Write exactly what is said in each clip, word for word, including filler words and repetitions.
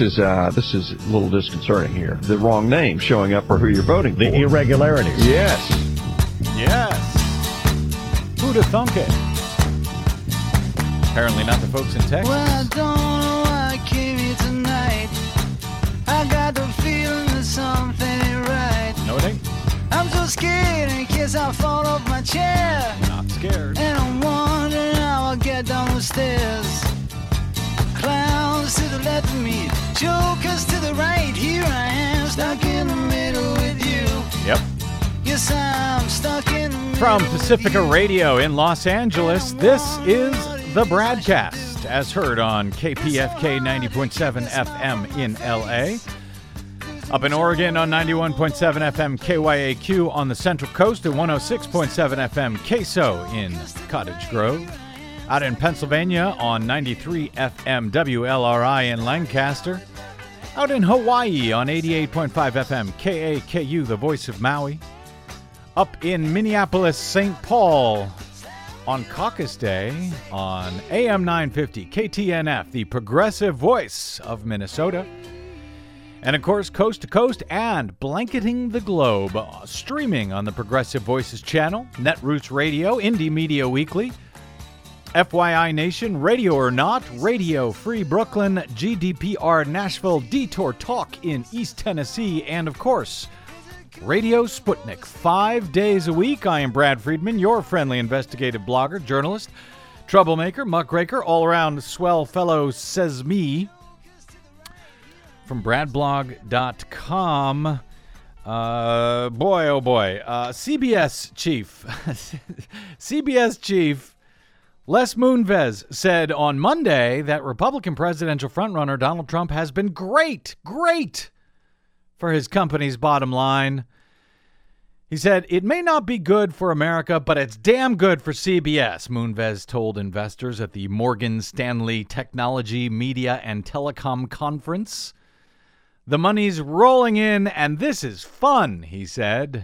this is uh, this is a little disconcerting here. The wrong name showing up for who you're voting the for. The irregularities. Yes. Yes. Who'd have thunk it? Apparently not the folks in Texas. Well, I don't know why I came here tonight. I got the feeling that something ain't right. No, it ain't. I'm so scared in case I fall off my chair. Not scared. And I'm wondering how I'll get down the stairs. Clowns to the left of me, jokers to the right. Here I am, stuck in the middle with you. Yep. Yes, I'm stuck in the middle. From Pacifica Radio in Los Angeles, this is The Bradcast, as heard on K P F K ninety point seven F M in L A. Up in Oregon on ninety-one point seven F M K Y A Q on the Central Coast and one oh six point seven F M K S O in Cottage Grove. Out in Pennsylvania on ninety-three F M W L R I in Lancaster. Out in Hawaii on eighty-eight point five F M K A K U, the voice of Maui. Up in Minneapolis, Saint Paul on Caucus Day on A M nine fifty K T N F, the progressive voice of Minnesota. And of course, coast to coast and blanketing the globe, uh, streaming on the Progressive Voices channel, Netroots Radio, Indie Media Weekly, F Y I Nation, Radio or Not, Radio Free Brooklyn, G D P R Nashville, Detour Talk in East Tennessee, and of course, Radio Sputnik, five days a week. I am Brad Friedman, your friendly investigative blogger, journalist, troublemaker, muckraker, all-around swell fellow, says me. From brad blog dot com. Uh, boy, oh boy. Uh, C B S chief, C B S chief Les Moonves said on Monday that Republican presidential frontrunner Donald Trump has been great, great for his company's bottom line. He said, "It may not be good for America, but it's damn good for C B S," Moonves told investors at the Morgan Stanley Technology, Media, and Telecom Conference. "The money's rolling in, and this is fun," he said.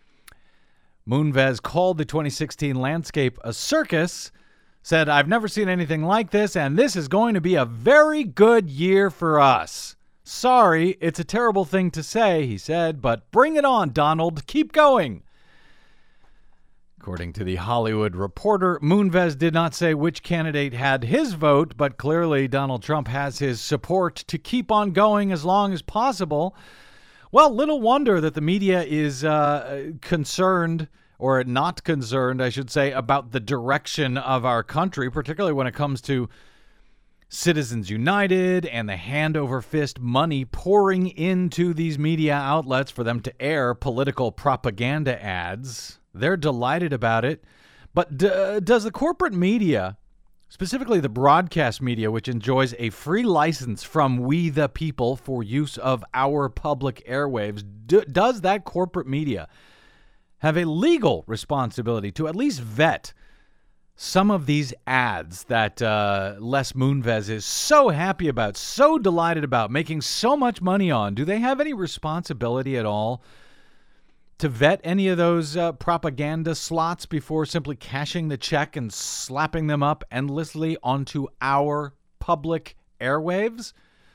Moonves called the twenty sixteen landscape a circus, said, "I've never seen anything like this, and this is going to be a very good year for us. Sorry, it's a terrible thing to say," he said, "but bring it on, Donald. Keep going." According to the Hollywood Reporter, Moonves did not say which candidate had his vote, but clearly Donald Trump has his support to keep on going as long as possible. Well, little wonder that the media is uh, concerned, or not concerned, I should say, about the direction of our country, particularly when it comes to Citizens United and the hand-over-fist money pouring into these media outlets for them to air political propaganda ads. They're delighted about it. But d- does the corporate media, specifically the broadcast media, which enjoys a free license from we the people for use of our public airwaves, d- does that corporate media have a legal responsibility to at least vet some of these ads that uh, Les Moonves is so happy about, so delighted about, making so much money on? Do they have any responsibility at all to vet any of those uh, propaganda slots before simply cashing the check and slapping them up endlessly onto our public airwaves?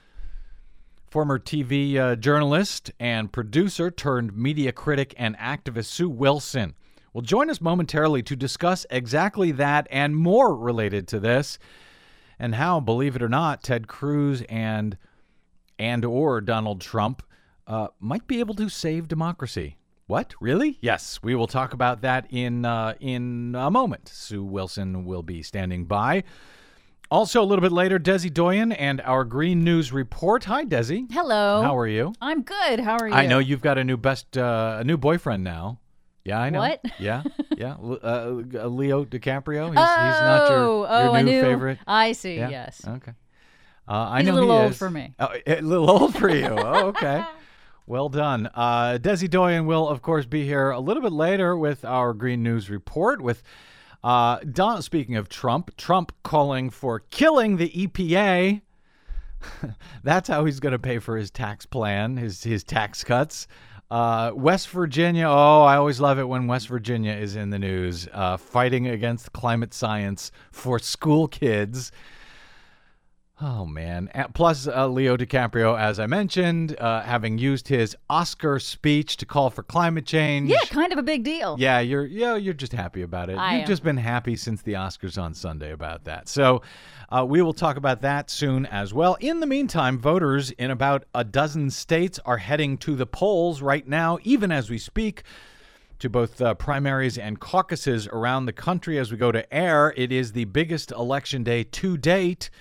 Former T V uh, journalist and producer turned media critic and activist Sue Wilson will join us momentarily to discuss exactly that and more related to this, and how, believe it or not, Ted Cruz and and or Donald Trump uh, might be able to save democracy. What? Really? Yes, we will talk about that in uh, in a moment. Sue Wilson will be standing by. Also, a little bit later, Desi Doyen and our Green News Report. Hi, Desi. Hello. How are you? I'm good. How are you? I know you've got a new best, uh, a new boyfriend now. Yeah, I know. What? Yeah, yeah. Uh, Leo DiCaprio. He's, oh, he's not your, your oh, new I knew. favorite. I see. Yeah? Yes. Okay. Uh, I he's know a little he old is. for me. Oh, a little old for you. Oh, okay. Well done. Uh, Desi Doyen will, of course, be here a little bit later with our Green News Report. With uh, Don. Speaking of Trump, Trump calling for killing the E P A. That's how he's going to pay for his tax plan, his his tax cuts. Uh, West Virginia. Oh, I always love it when West Virginia is in the news, uh, fighting against climate science for school kids. Oh, man. And plus, uh, Leo DiCaprio, as I mentioned, uh, having used his Oscar speech to call for climate change. Yeah, kind of a big deal. Yeah, you're yeah, you're just happy about it. I You've am. just been happy since the Oscars on Sunday about that. So uh, we will talk about that soon as well. In the meantime, voters in about a dozen states are heading to the polls right now, even as we speak, to both uh, primaries and caucuses around the country as we go to air. It is the biggest election day to date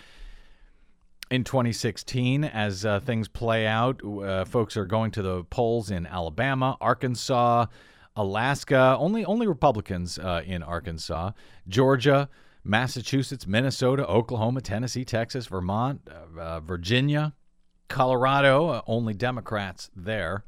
in twenty sixteen. As uh, things play out, uh, folks are going to the polls in Alabama, Arkansas, Alaska, only only Republicans uh, in Arkansas, Georgia, Massachusetts, Minnesota, Oklahoma, Tennessee, Texas, Vermont, uh, uh, Virginia, Colorado, uh, only Democrats there.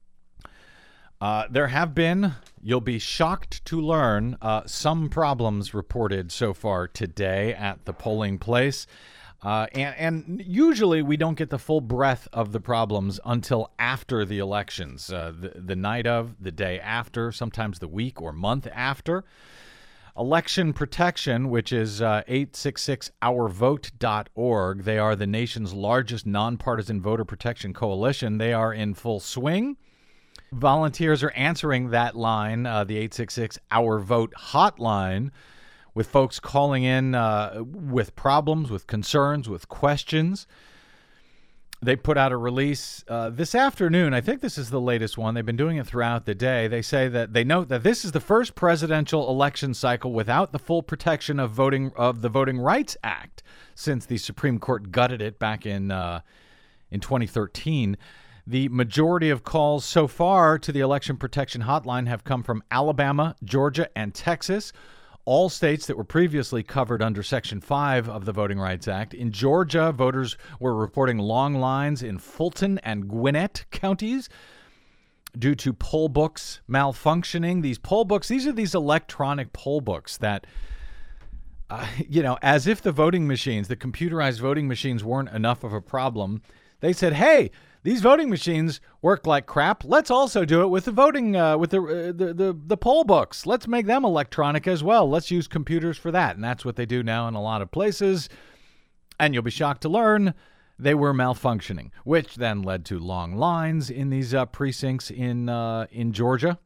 Uh, there have been, you'll be shocked to learn, uh, some problems reported so far today at the polling place. Uh, and, and usually we don't get the full breadth of the problems until after the elections, uh, the, the night of, the day after, sometimes the week or month after. Election Protection, which is uh, eight six six our vote dot org. They are the nation's largest nonpartisan voter protection coalition. They are in full swing. Volunteers are answering that line, uh, the eight six six our vote hotline, with folks calling in uh, with problems, with concerns, with questions. They put out a release uh, this afternoon. I think this is the latest one. They've been doing it throughout the day. They say that they note that this is the first presidential election cycle without the full protection of voting of the Voting Rights Act since the Supreme Court gutted it back in uh, in twenty thirteen. The majority of calls so far to the election protection hotline have come from Alabama, Georgia, and Texas, all states that were previously covered under Section five of the Voting Rights Act. In Georgia, voters were reporting long lines in Fulton and Gwinnett counties due to poll books malfunctioning. These poll books, these are these electronic poll books that, uh, you know, as if the voting machines, the computerized voting machines weren't enough of a problem. They said, hey, these voting machines work like crap. Let's also do it with the voting, uh, with the, uh, the the the poll books. Let's make them electronic as well. Let's use computers for that. And that's what they do now in a lot of places. And you'll be shocked to learn they were malfunctioning, which then led to long lines in these uh, precincts in uh, in Georgia.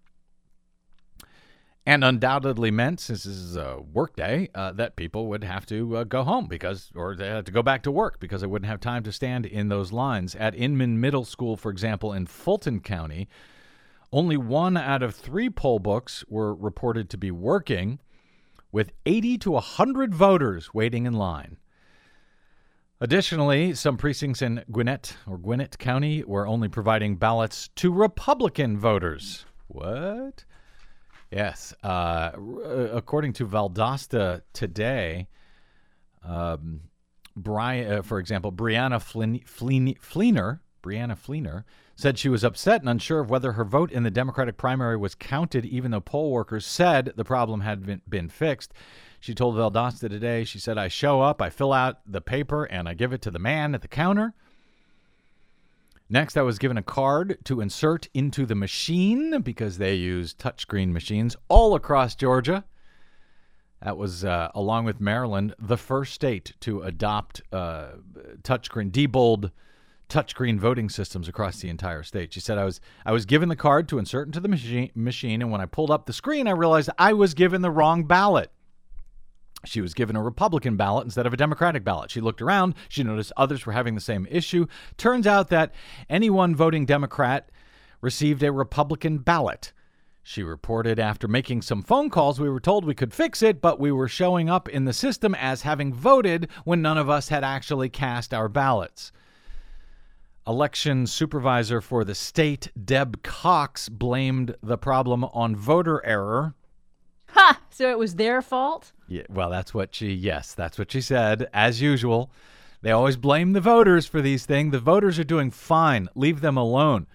And undoubtedly meant, since this is a work day, uh, that people would have to uh, go home because, or they had to go back to work because they wouldn't have time to stand in those lines. At Inman Middle School, for example, in Fulton County, only one out of three poll books were reported to be working, with eighty to one hundred voters waiting in line. Additionally, some precincts in Gwinnett or Gwinnett County were only providing ballots to Republican voters. What? Yes. Uh, according to Valdosta today, um, Brian, uh, for example, Brianna Flin- Flin- Fleener, Brianna Fleener said she was upset and unsure of whether her vote in the Democratic primary was counted, even though poll workers said the problem had been, been fixed. She told Valdosta today, she said, I show up, I fill out the paper, and I give it to the man at the counter. Next, I was given a card to insert into the machine because they use touchscreen machines all across Georgia. That was, uh, along with Maryland, the first state to adopt uh, touchscreen, debold touchscreen voting systems across the entire state. She said, I was I was given the card to insert into the machine, machine, and when I pulled up the screen, I realized I was given the wrong ballot. She was given a Republican ballot instead of a Democratic ballot. She looked around. She noticed others were having the same issue. Turns out that anyone voting Democrat received a Republican ballot. She reported, after making some phone calls, we were told we could fix it, but we were showing up in the system as having voted when none of us had actually cast our ballots. Election supervisor for the state, Deb Cox, blamed the problem on voter error. Ha! So it was their fault? Yeah, well, that's what she, yes, that's what she said. As usual, they always blame the voters for these things. The voters are doing fine. Leave them alone.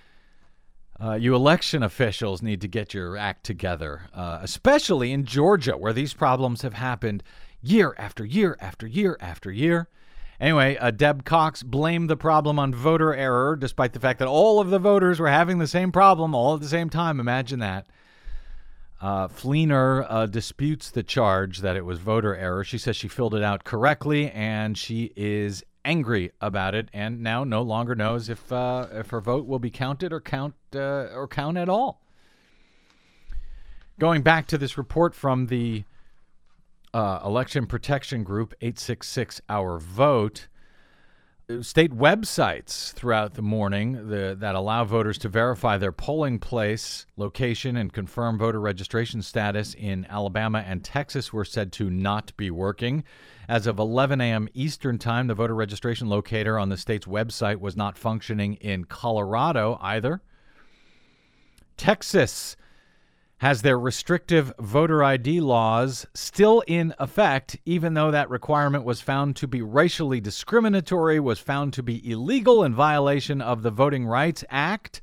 Uh, you election officials need to get your act together, uh, especially in Georgia, where these problems have happened year after year after year after year. Anyway, uh, Deb Cox blamed the problem on voter error, despite the fact that all of the voters were having the same problem all at the same time. Imagine that. Uh, Fleener uh, disputes the charge that it was voter error. She says she filled it out correctly, and she is angry about it, and now no longer knows if uh, if her vote will be counted or count uh, or count at all. Going back to this report from the uh, election protection group, eight six six Our Vote. State websites throughout the morning the, that allow voters to verify their polling place, location, and confirm voter registration status in Alabama and Texas were said to not be working. As of eleven a.m. Eastern Time, the voter registration locator on the state's website was not functioning in Colorado either. Texas has their restrictive voter I D laws still in effect, even though that requirement was found to be racially discriminatory, was found to be illegal in violation of the Voting Rights Act,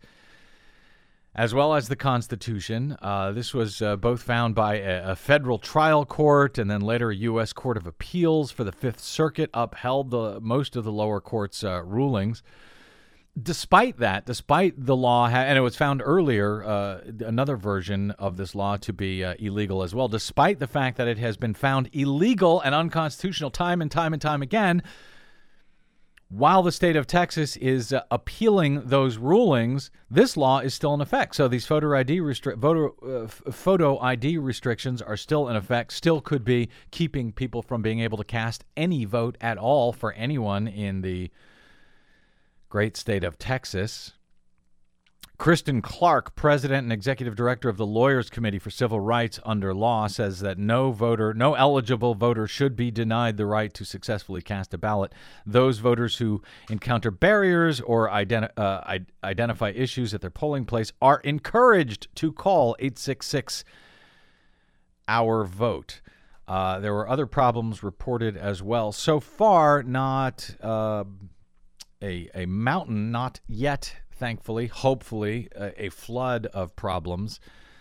as well as the Constitution. Uh, this was uh, both found by a, a federal trial court and then later a U S Court of Appeals for the Fifth Circuit upheld the most of the lower court's uh, rulings. Despite that, despite the law, ha- and it was found earlier, uh, another version of this law to be uh, illegal as well, despite the fact that it has been found illegal and unconstitutional time and time and time again, while the state of Texas is uh, appealing those rulings, this law is still in effect. So these photo I D restri- voter, uh, f- photo I D restrictions are still in effect, still could be keeping people from being able to cast any vote at all for anyone in the great state of Texas. Kristen Clark, president and executive director of the Lawyers Committee for Civil Rights Under Law, says that no voter, no eligible voter should be denied the right to successfully cast a ballot. Those voters who encounter barriers or identi- uh, I- identify issues at their polling place are encouraged to call eight six six Our Vote. Uh, there were other problems reported as well. So far, not uh, a, a mountain, not yet, thankfully, hopefully, a, a flood of problems,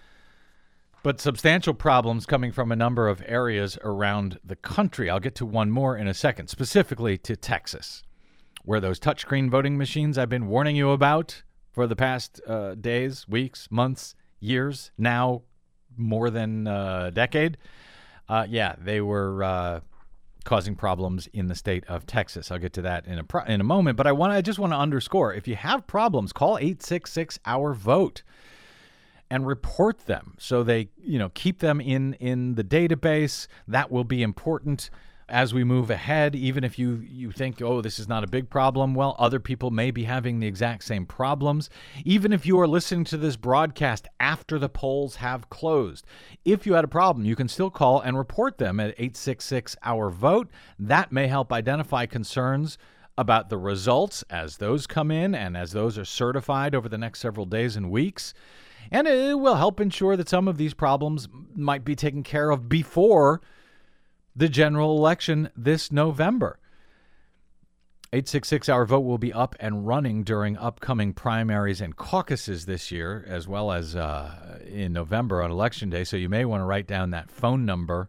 but substantial problems coming from a number of areas around the country. I'll get to one more in a second, specifically to Texas, where those touchscreen voting machines I've been warning you about for the past uh, days, weeks, months, years, now more than a decade. Uh, yeah, they were uh, causing problems in the state of Texas. I'll get to that in a pro- in a moment, but I want I just want to underscore, if you have problems, call eight six six Our Vote and report them so they, you know, keep them in in the database. That will be important as we move ahead. Even if you you think, oh, this is not a big problem, well, other people may be having the exact same problems. Even if you are listening to this broadcast after the polls have closed, if you had a problem, you can still call and report them at eight six six Our Vote. That may help identify concerns about the results as those come in and as those are certified over the next several days and weeks. And it will help ensure that some of these problems might be taken care of before the general election this November. eight six six Our Vote will be up and running during upcoming primaries and caucuses this year, as well as uh, in November on Election Day, so you may want to write down that phone number.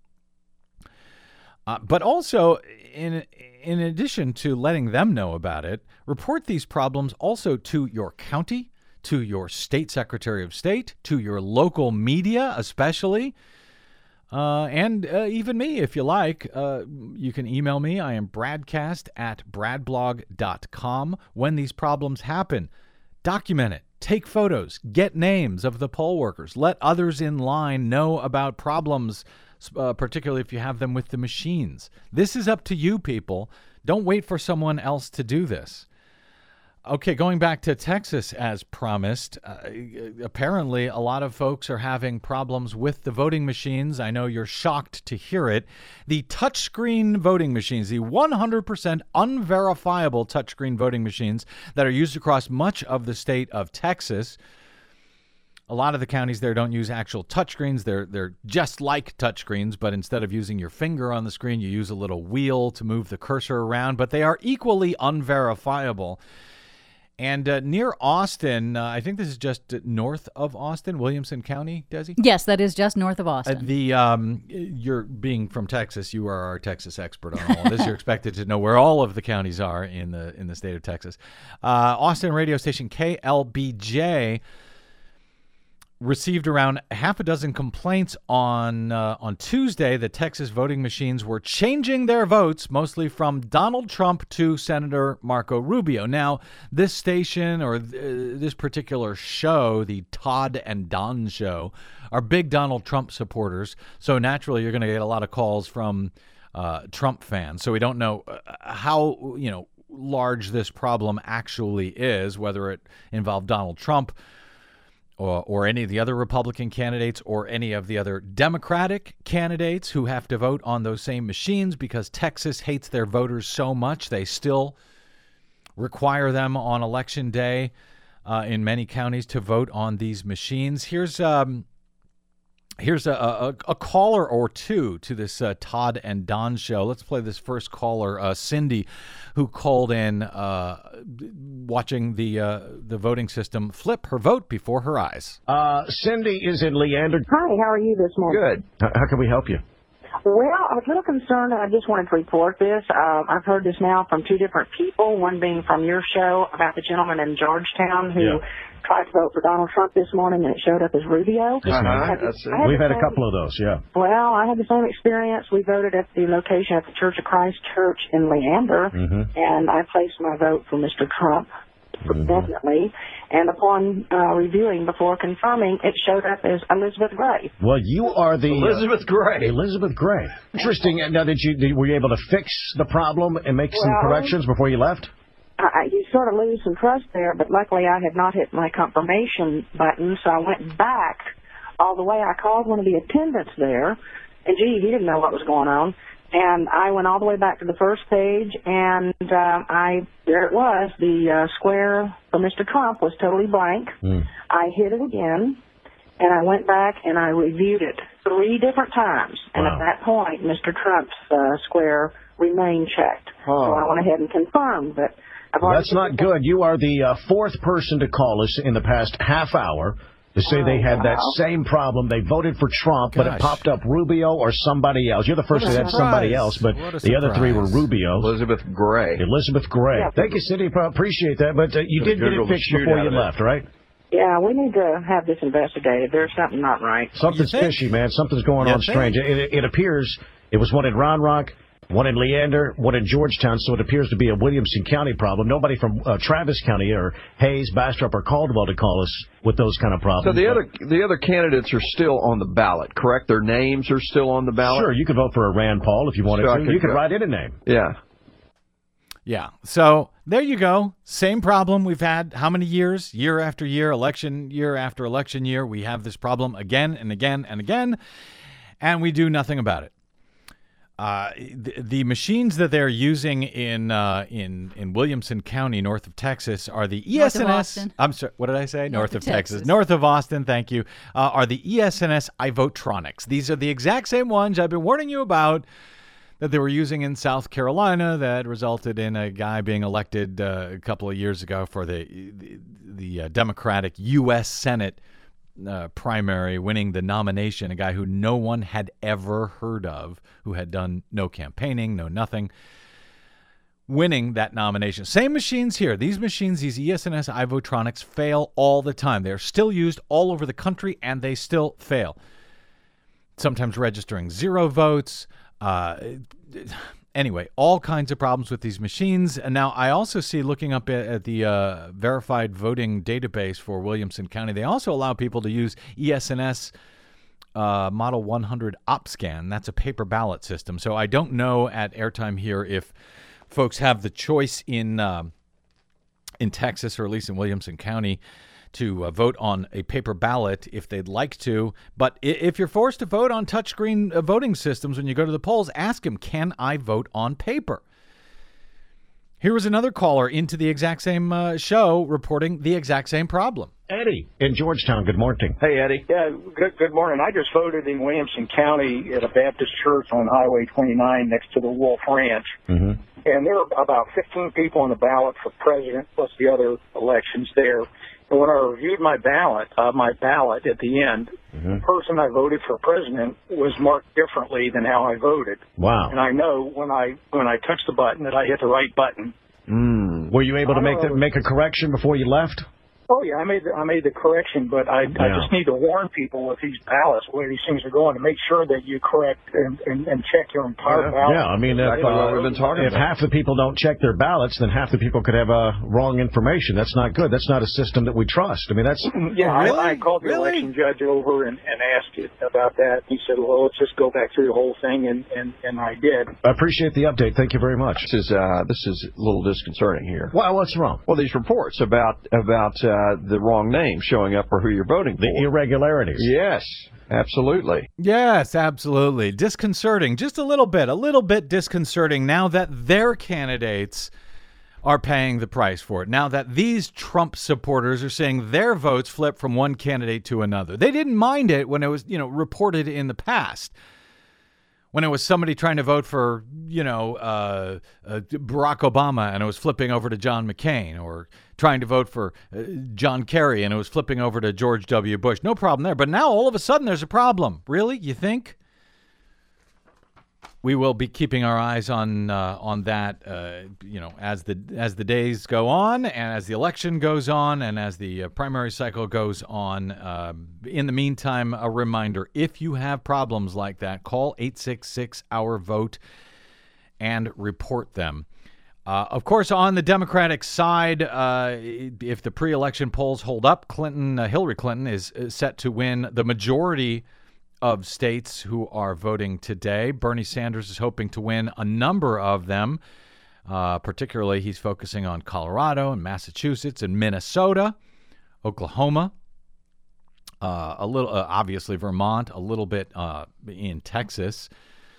Uh, but also, in in addition to letting them know about it, report these problems also to your county, to your state secretary of state, to your local media especially, uh, and uh, even me if you like. Uh, you can email me. I am bradcast at bradblog dot com. When these problems happen, document it. Take photos. Get names of the poll workers. Let others in line know about problems, uh, particularly if you have them with the machines. This is up to you, people. Don't wait for someone else to do this. Okay, going back to Texas as promised, uh, apparently a lot of folks are having problems with the voting machines. I know you're shocked to hear it. The touchscreen voting machines, the one hundred percent unverifiable touchscreen voting machines that are used across much of the state of Texas. A lot of the counties there don't use actual touchscreens. They're they're just like touchscreens, but instead of using your finger on the screen, you use a little wheel to move the cursor around. But they are equally unverifiable. And uh, near Austin, uh, I think this is just north of Austin, Williamson County, Desi? Yes, that is just north of Uh, Austin. the um, you're being from Texas, you are our Texas expert on all of this. You're expected to know where all of the counties are in the in the state of Texas. Uh, Austin radio station K L B J received around half a dozen complaints on uh, on Tuesday that Texas voting machines were changing their votes, mostly from Donald Trump to Senator Marco Rubio. Now, this station or th- this particular show, the Todd and Don Show, are big Donald Trump supporters. So naturally, you're going to get a lot of calls from uh, Trump fans. So we don't know how, you know, large this problem actually is, whether it involved Donald Trump Or, or any of the other Republican candidates or any of the other Democratic candidates who have to vote on those same machines because Texas hates their voters so much they still require them on Election Day uh, in many counties to vote on these machines. Here's um, here's a, a, a caller or two to this uh, Todd and Don show. Let's play this first caller, uh, Cindy, who called in uh, watching the uh, the voting system flip her vote before her eyes. Uh, Cindy is in Leander. Hi, how are you this morning? Good. How, how can we help you? Well, I was a little concerned, and I just wanted to report this. Uh, I've heard this now from two different people, one being from your show about the gentleman in Georgetown who Yeah. tried to vote for Donald Trump this morning, and it showed up as Rubio. Yes, ma'am. I had the- That's it. I had We've the had a same- couple of those, yeah. Well, I had the same experience. We voted at the location at the Church of Christ Church in Leander, Mm-hmm. and I placed my vote for Mister Trump, Mhm. definitely. And upon uh, reviewing before confirming, it showed up as Elizabeth Gray. Well, you are the... Elizabeth Gray. Elizabeth Gray. Interesting. Now, did you did, were you able to fix the problem and make some Well- corrections before you left? I, you sort of lose some trust there, but luckily I had not hit my confirmation button, so I went back all the way. I called one of the attendants there, and gee, he didn't know what was going on. And I went all the way back to the first page, and uh, I there it was. The uh, square for Mister Trump was totally blank. Mm. I hit it again, and I went back and I reviewed it three different times. And Wow. at that point, Mister Trump's uh, square remained checked. Huh. So I went ahead and confirmed, but I've Well, already that's not good. You are the uh, fourth person to call us in the past half hour to say they had that wow. same problem. They voted for Trump, but it Gosh. popped up Rubio or somebody else. You're the first What a that had somebody surprise. else, but What a the other three were surprise. Rubio. Elizabeth Gray. Elizabeth Gray. Yeah. Thank you, Cindy. I appreciate that. But uh, you Gonna did get Google it the fixed shoot before out you of it. left, right? Yeah, we need to have this investigated. There's something not right. Something's think? fishy, man. Something's going You on think? strange. It, it, it appears it was one in Round Rock, one in Leander, one in Georgetown, so it appears to be a Williamson County problem. Nobody from uh, Travis County or Hayes, Bastrop, or Caldwell to call us with those kind of So problems. the But- other the other candidates are still on the ballot, correct? Their names are still on the ballot? Sure, you could vote for a Rand Paul if you wanted So I to. could You could go- write in a name. Yeah. Yeah. So there you go. Same problem we've had how many years? Year after year, election year after election year. We have this problem again and again and again, and we do nothing about it. Uh, the, the machines that they're using in uh, in in Williamson County, north of Texas, are the E S N S. North of Austin. I'm sorry. What did I say? North, North of of Texas. Texas. North of Austin. Thank you. Uh, are the E S N S iVotronics? These are the exact same ones I've been warning you about that they were using in South Carolina that resulted in a guy being elected uh, a couple of years ago for the the, the uh, Democratic U S Senate uh, primary, winning the nomination, a guy who no one had ever heard of, who had done no campaigning, no nothing, winning that nomination. Same machines here. These machines, these E S N S iVotronics, fail all the time. They're still used all over the country, and they still fail. Sometimes registering zero votes. Uh, anyway, all kinds of problems with these machines. And now I also see, looking up at, at the uh, verified voting database for Williamson County, they also allow people to use E S N S uh, Model one hundred OpScan. That's a paper ballot system. So I don't know at Airtime here if folks have the choice in uh, in Texas, or at least in Williamson County, to uh, vote on a paper ballot if they'd like to. But i- if you're forced to vote on touchscreen uh, voting systems when you go to the polls, ask them, can I vote on paper? Here was another caller into the exact same uh, show reporting the exact same problem. Eddie in Georgetown. Good morning. Hey, Eddie. Yeah, good, good morning. I just voted in Williamson County at a Baptist church on Highway twenty-nine next to the Wolf Ranch. Mm-hmm. And there were about fifteen people on the ballot for president, plus the other elections there. And when I reviewed my ballot, uh, my ballot at the end, Mm-hmm. the person I voted for president was marked differently than how I voted. Wow. And I know when I when I touched the button that I hit the right button. Mm. Were you able to I make don't the, know. make a correction before you left? Oh yeah, I made the, I made the correction, but I, Yeah. I just need to warn people with these ballots where these things are going to make sure that you correct and, and, and check your entire Yeah. ballot. Yeah, I mean, if, Exactly what uh, we've been talking if about. half the people don't check their ballots, then half the people could have uh, wrong information. That's not good. That's not a system that we trust. I mean, that's Yeah, Really? I, I called the Really? election judge over and, and asked it about that. He said, well, let's just go back through the whole thing, and, and, and I did. I appreciate the update. Thank you very much. This is uh, this is a little disconcerting here. Well, what's wrong? Well, these reports about about uh, the wrong name showing up for who you're voting The for. irregularities. Yes, absolutely. Yes, absolutely. Disconcerting. Just a little bit, a little bit disconcerting now that their candidates are paying the price for it. Now that these Trump supporters are seeing their votes flip from one candidate to another. They didn't mind it when it was, you know, reported in the past. When it was somebody trying to vote for, you know, uh, uh, Barack Obama and it was flipping over to John McCain, or trying to vote for uh, John Kerry and it was flipping over to George W. Bush. No problem there. But now all of a sudden there's a problem. Really? You think? We will be keeping our eyes on uh, on that, uh, you know, as the as the days go on, and as the election goes on, and as the uh, primary cycle goes on. Uh, in the meantime, a reminder: if you have problems like that, call eight six six our vote and report them. Uh, of course, on the Democratic side, uh, if the pre-election polls hold up, Clinton, uh, Hillary Clinton is uh, set to win the majority of states who are voting today. Bernie Sanders is hoping to win a number of them. Uh, particularly, he's focusing on Colorado and Massachusetts and Minnesota, Oklahoma, uh, a little, uh, obviously Vermont, a little bit uh, in Texas.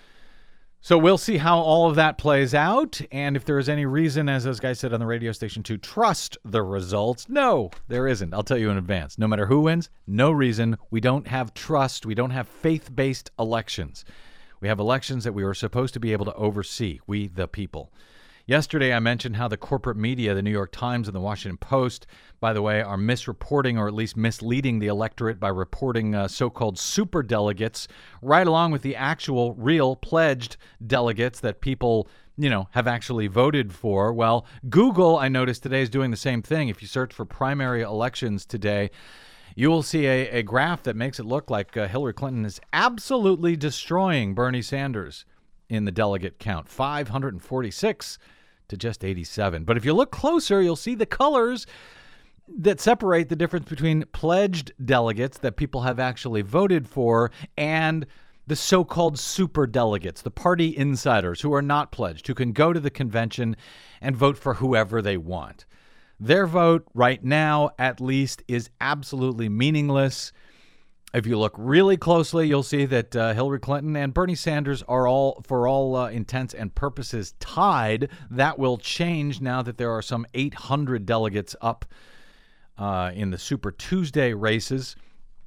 So we'll see how all of that plays out, and if there is any reason, as those guys said on the radio station, to trust the results. No, there isn't. I'll tell you in advance. No matter who wins, no reason. We don't have trust. We don't have faith-based elections. We have elections that we were supposed to be able to oversee, we the people. Yesterday, I mentioned how the corporate media, the New York Times and the Washington Post, by the way, are misreporting or at least misleading the electorate by reporting uh, so-called superdelegates right along with the actual real pledged delegates that people, you know, have actually voted for. Well, Google, I noticed today, is doing the same thing. If you search for primary elections today, you will see a, a graph that makes it look like uh, Hillary Clinton is absolutely destroying Bernie Sanders in the delegate count, five hundred forty-six to just eighty-seven. But if you look closer, you'll see the colors that separate the difference between pledged delegates that people have actually voted for and the so-called super delegates, the party insiders who are not pledged, who can go to the convention and vote for whoever they want. Their vote right now, at least, is absolutely meaningless. If you look really closely, you'll see that uh, Hillary Clinton and Bernie Sanders are all, for all uh, intents and purposes, tied. That will change now that there are some eight hundred delegates up uh, in the Super Tuesday races,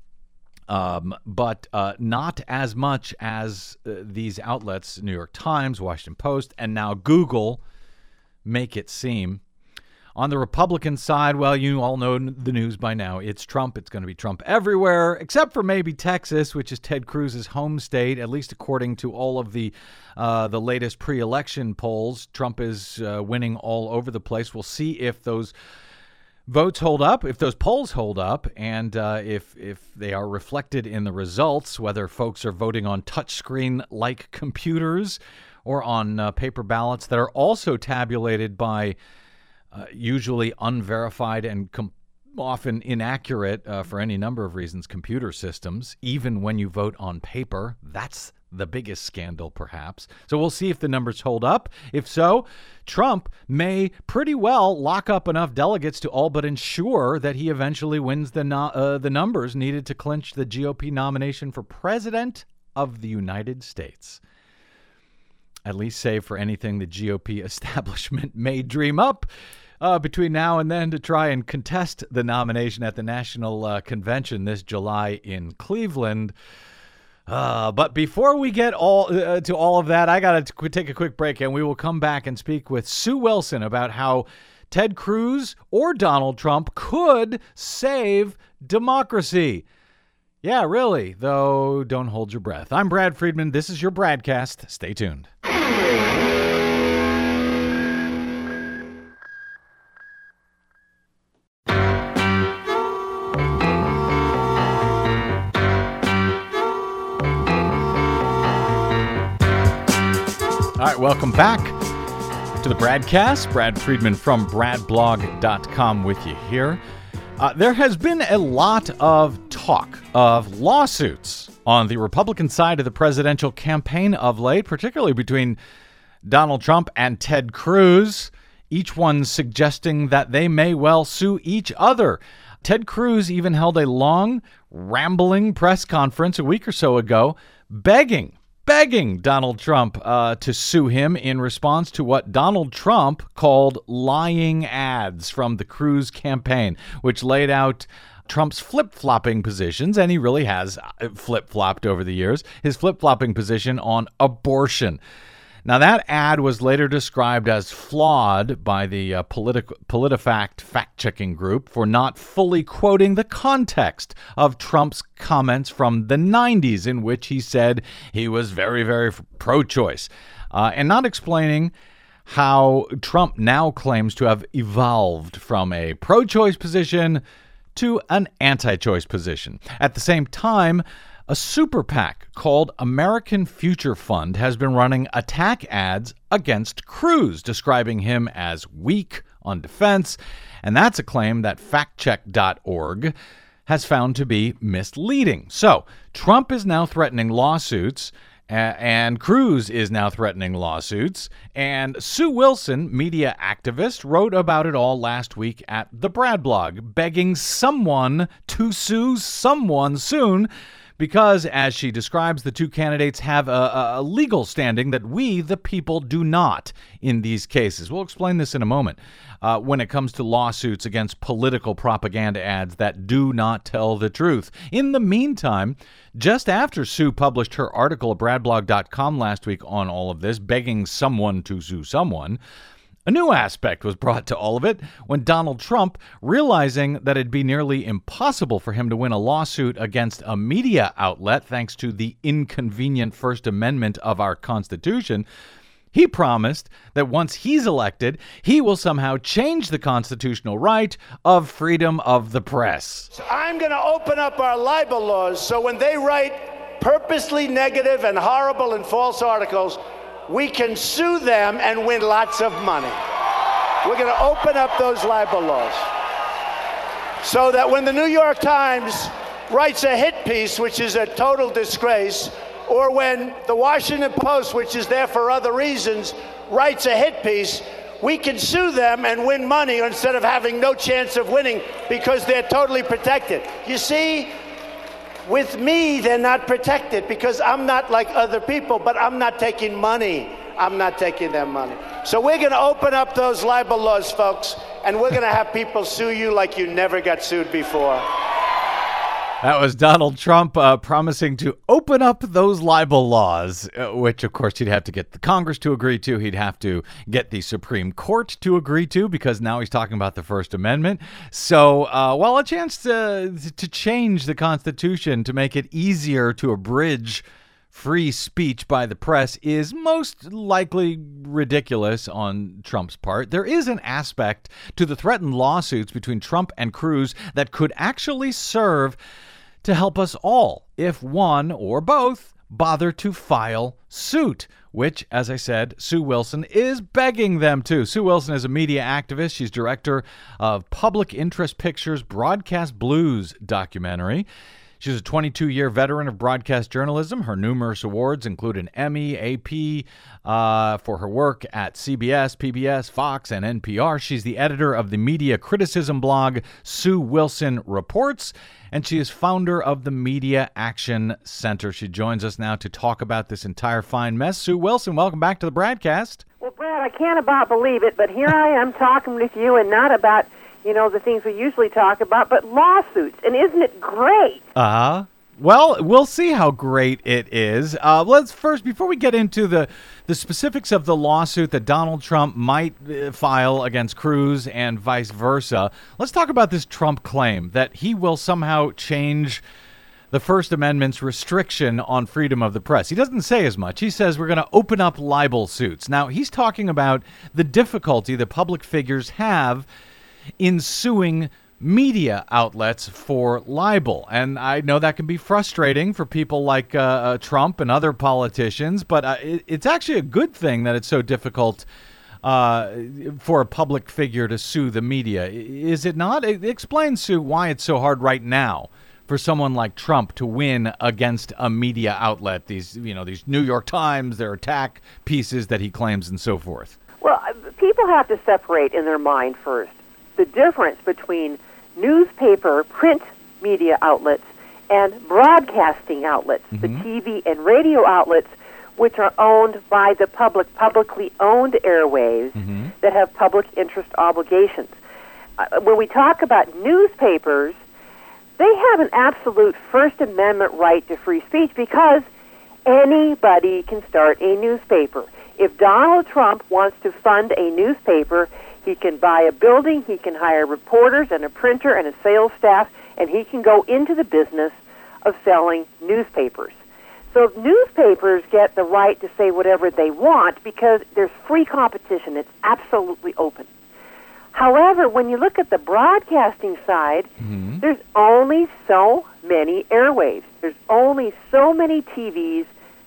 um, but uh, not as much as uh, these outlets, New York Times, Washington Post, and now Google, make it seem. On the Republican side, well, you all know the news by now. It's Trump. It's going to be Trump everywhere, except for maybe Texas, which is Ted Cruz's home state, at least according to all of the uh, the latest pre-election polls. Trump is uh, winning all over the place. We'll see if those votes hold up, if those polls hold up, and uh, if if they are reflected in the results, whether folks are voting on touchscreen-like computers or on uh, paper ballots that are also tabulated by Uh, usually unverified and com- often inaccurate uh, for any number of reasons, computer systems, even when you vote on paper. That's the biggest scandal, perhaps. So we'll see if the numbers hold up. If so, Trump may pretty well lock up enough delegates to all but ensure that he eventually wins the no- uh, the numbers needed to clinch the G O P nomination for president of the United States. At least save for anything the G O P establishment may dream up uh, between now and then to try and contest the nomination at the National uh, Convention this July in Cleveland. Uh, but before we get all uh, to all of that, I got to take a quick break, and we will come back and speak with Sue Wilson about how Ted Cruz or Donald Trump could save democracy. Yeah, really, though don't hold your breath. I'm Brad Friedman. This is your Bradcast. Stay tuned. right, welcome back to the Bradcast. Brad Friedman from brad blog dot com with you here. Uh, there has been a lot of talk of lawsuits on the Republican side of the presidential campaign of late, particularly between Donald Trump and Ted Cruz, each one suggesting that they may well sue each other. Ted Cruz even held a long, rambling press conference a week or so ago, begging begging Donald Trump uh, to sue him in response to what Donald Trump called lying ads from the Cruz campaign, which laid out Trump's flip-flopping positions, and he really has flip-flopped over the years, his flip-flopping position on abortion. Now, that ad was later described as flawed by the uh, politi- PolitiFact fact-checking group for not fully quoting the context of Trump's comments from the nineties, in which he said he was very, very pro-choice, uh, and not explaining how Trump now claims to have evolved from a pro-choice position to an anti-choice position. At the same time, a super PAC called American Future Fund has been running attack ads against Cruz, describing him as weak on defense, and that's a claim that fact check dot org has found to be misleading. So, Trump is now threatening lawsuits, and Cruz is now threatening lawsuits, and Sue Wilson, media activist, wrote about it all last week at the Brad blog, begging someone to sue someone soon, because, as she describes, the two candidates have a, a legal standing that we, the people, do not in these cases. We'll explain this in a moment. Uh, when it comes to lawsuits against political propaganda ads that do not tell the truth. In the meantime, just after Sue published her article at brad blog dot com last week on all of this, begging someone to sue someone, a new aspect was brought to all of it when Donald Trump, realizing that it'd be nearly impossible for him to win a lawsuit against a media outlet thanks to the inconvenient First Amendment of our Constitution, he promised that once he's elected, he will somehow change the constitutional right of freedom of the press. So I'm going to open up our libel laws so when they write purposely negative and horrible and false articles, we can sue them and win lots of money. We're going to open up those libel laws so that when the New York Times writes a hit piece, which is a total disgrace, or when the Washington Post, which is there for other reasons, writes a hit piece, we can sue them and win money instead of having no chance of winning because they're totally protected. You see, with me, they're not protected because I'm not like other people, but I'm not taking money. I'm not taking their money. So we're going to open up those libel laws, folks, and we're going to have people sue you like you never got sued before. That was Donald Trump uh, promising to open up those libel laws, uh, which, of course, he'd have to get the Congress to agree to. He'd have to get the Supreme Court to agree to, because now he's talking about the First Amendment. So, uh, while a chance to, to change the Constitution to make it easier to abridge free speech by the press is most likely ridiculous on Trump's part, there is an aspect to the threatened lawsuits between Trump and Cruz that could actually serve to help us all if one or both bother to file suit, which, as I said, Sue Wilson is begging them to. Sue Wilson is a media activist. She's director of Public Interest Pictures' Broadcast Blues documentary. She's a twenty-two-year veteran of broadcast journalism. Her numerous awards include an Emmy, A P, uh, for her work at C B S, P B S, Fox, and N P R. She's the editor of the media criticism blog Sue Wilson Reports, and she is founder of the Media Action Center. She joins us now to talk about this entire fine mess. Sue Wilson, welcome back to the Bradcast. Well, Brad, I can't about believe it, but here I am talking with you, and not about, you know, the things we usually talk about, but lawsuits. And isn't it great? Uh-huh. Well, we'll see how great it is. Uh, let's first, before we get into the, the specifics of the lawsuit that Donald Trump might uh, file against Cruz and vice versa, let's talk about this Trump claim that he will somehow change the First Amendment's restriction on freedom of the press. He doesn't say as much. He says we're going to open up libel suits. Now, he's talking about the difficulty that public figures have in suing media outlets for libel. And I know that can be frustrating for people like uh, uh, Trump and other politicians, but uh, it, it's actually a good thing that it's so difficult uh, for a public figure to sue the media. Is it not? Explain, Sue, why it's so hard right now for someone like Trump to win against a media outlet, these, you know, these New York Times, their attack pieces that he claims and so forth. Well, people have to separate in their mind first the difference between newspaper, print media outlets, and broadcasting outlets, mm-hmm. the T V and radio outlets, which are owned by the public, publicly owned airwaves mm-hmm. that have public interest obligations. Uh, when we talk about newspapers, they have an absolute First Amendment right to free speech because anybody can start a newspaper. If Donald Trump wants to fund a newspaper, he can buy a building, he can hire reporters and a printer and a sales staff, and he can go into the business of selling newspapers. So newspapers get the right to say whatever they want because there's free competition. It's absolutely open. However, when you look at the broadcasting side, mm-hmm. there's only so many airwaves. There's only so many T Vs,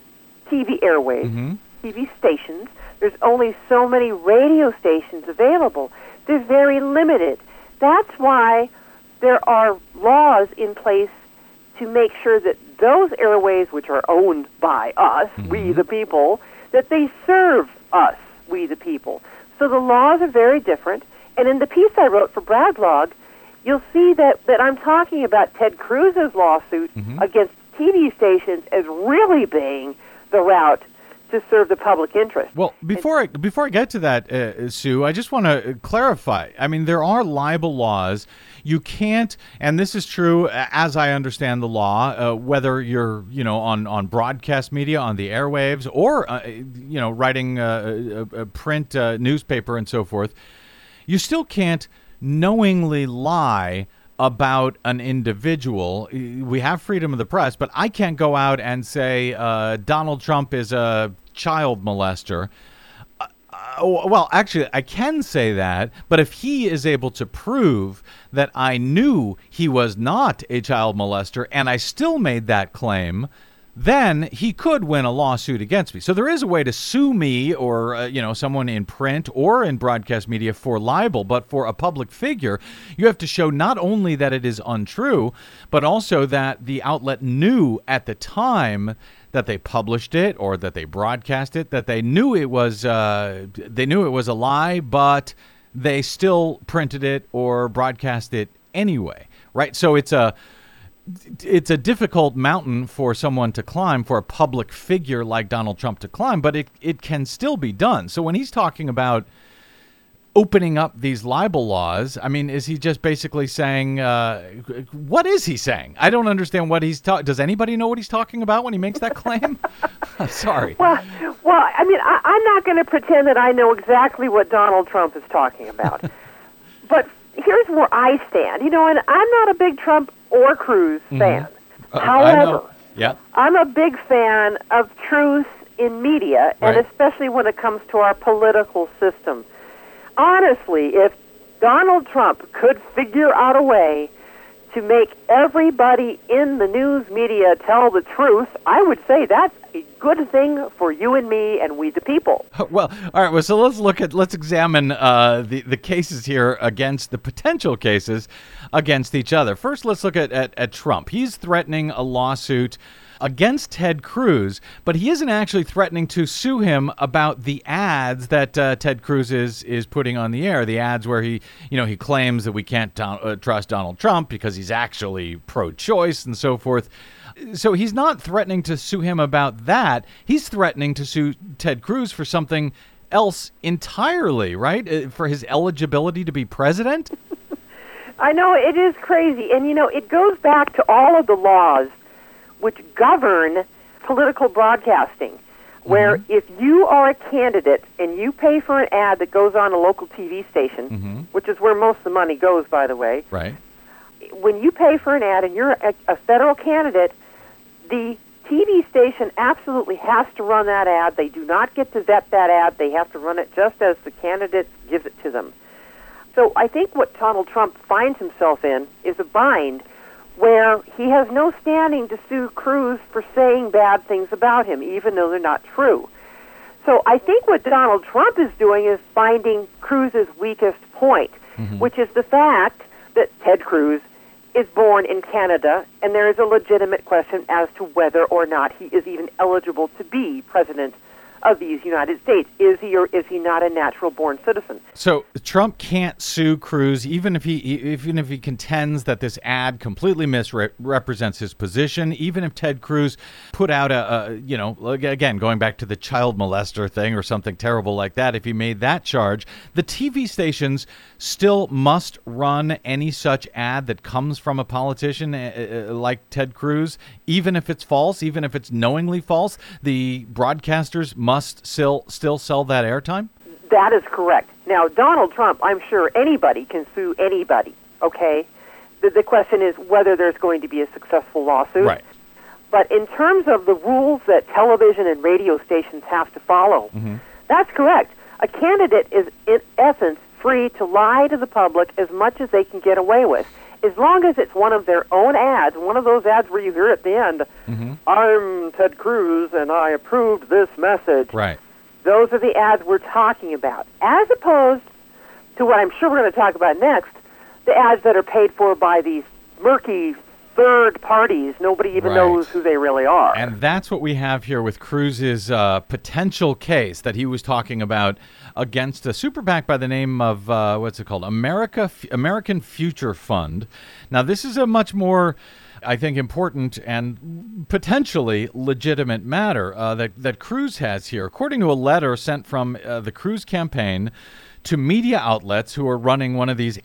T V airwaves, mm-hmm. T V stations. There's only so many radio stations available. They're very limited. That's why there are laws in place to make sure that those airwaves, which are owned by us, mm-hmm. we the people, that they serve us, we the people. So the laws are very different. And in the piece I wrote for Bradblog, you'll see that, that I'm talking about Ted Cruz's lawsuit mm-hmm. against T V stations as really being the route to serve the public interest. Well, before I, before I get to that, uh, Sue, I just want to clarify. I mean, there are libel laws. You can't, and this is true as I understand the law, uh, whether you're, you know, on, on broadcast media, on the airwaves, or, uh, you know, writing uh, a, a print uh, newspaper and so forth, you still can't knowingly lie about an individual. We have freedom of the press, but I can't go out and say uh, Donald Trump is a child molester. Uh, well, actually, I can say that, but if he is able to prove that I knew he was not a child molester and I still made that claim, then he could win a lawsuit against me. So there is a way to sue me or, uh, you know, someone in print or in broadcast media for libel. But for a public figure, you have to show not only that it is untrue, but also that the outlet knew at the time that they published it or that they broadcast it, that they knew it was uh, they knew it was a lie, but they still printed it or broadcast it anyway. Right. So it's a It's a difficult mountain for someone to climb, for a public figure like Donald Trump to climb, but it, it can still be done. So when he's talking about opening up these libel laws, I mean, is he just basically saying, uh, what is he saying? I don't understand what he's talking. Does anybody know what he's talking about when he makes that claim? I'm sorry. Well, well, I mean, I, I'm not going to pretend that I know exactly what Donald Trump is talking about. But here's where I stand. You know, and I'm not a big Trump or Cruz fan. Mm-hmm. Uh, However, yeah. I'm a big fan of truth in media, right. and especially when it comes to our political system. Honestly, if Donald Trump could figure out a way to make everybody in the news media tell the truth, I would say that's a good thing for you and me and we the people. Well, all right. Well, so let's look at let's examine uh, the the cases here against the potential cases against each other. First, let's look at, at at Trump. He's threatening a lawsuit against Ted Cruz, but he isn't actually threatening to sue him about the ads that uh, Ted Cruz is is putting on the air. The ads where he, you know, he claims that we can't do- uh, trust Donald Trump because he's actually pro-choice and so forth. So he's not threatening to sue him about that. He's threatening to sue Ted Cruz for something else entirely, right? Uh, for his eligibility to be president? I know, it is crazy. And, you know, it goes back to all of the laws which govern political broadcasting, where mm-hmm. if you are a candidate and you pay for an ad that goes on a local T V station, mm-hmm. which is where most of the money goes, by the way, right? When you pay for an ad and you're a, a federal candidate, the T V station absolutely has to run that ad. They do not get to vet that ad. They have to run it just as the candidate gives it to them. So I think what Donald Trump finds himself in is a bind where he has no standing to sue Cruz for saying bad things about him, even though they're not true. So I think what Donald Trump is doing is finding Cruz's weakest point, mm-hmm. which is the fact that Ted Cruz is born in Canada, and there is a legitimate question as to whether or not he is even eligible to be president of these United States. Is he or is he not a natural-born citizen? So Trump can't sue Cruz even if he even if he contends that this ad completely misrepresents his position. Even if Ted Cruz put out a, a you know again going back to the child molester thing or something terrible like that, if he made that charge, the T V stations still must run any such ad that comes from a politician uh, like Ted Cruz, even if it's false, even if it's knowingly false. The broadcasters must must still still sell that airtime? That is correct. Now, Donald Trump, I'm sure anybody can sue anybody, okay? The, the question is whether there's going to be a successful lawsuit. Right. But in terms of the rules that television and radio stations have to follow, mm-hmm. that's correct. A candidate is, in essence, free to lie to the public as much as they can get away with, as long as it's one of their own ads, one of those ads where you hear at the end, mm-hmm. I'm Ted Cruz and I approved this message. Right. Those are the ads we're talking about, as opposed to what I'm sure we're going to talk about next, the ads that are paid for by these murky third parties. Nobody even right. knows who they really are. And that's what we have here with Cruz's uh, potential case that he was talking about against a super PAC by the name of, uh, what's it called? America, F- American Future Fund. Now, this is a much more, I think, important and potentially legitimate matter uh, that, that Cruz has here. According to a letter sent from uh, the Cruz campaign to media outlets who are running one of these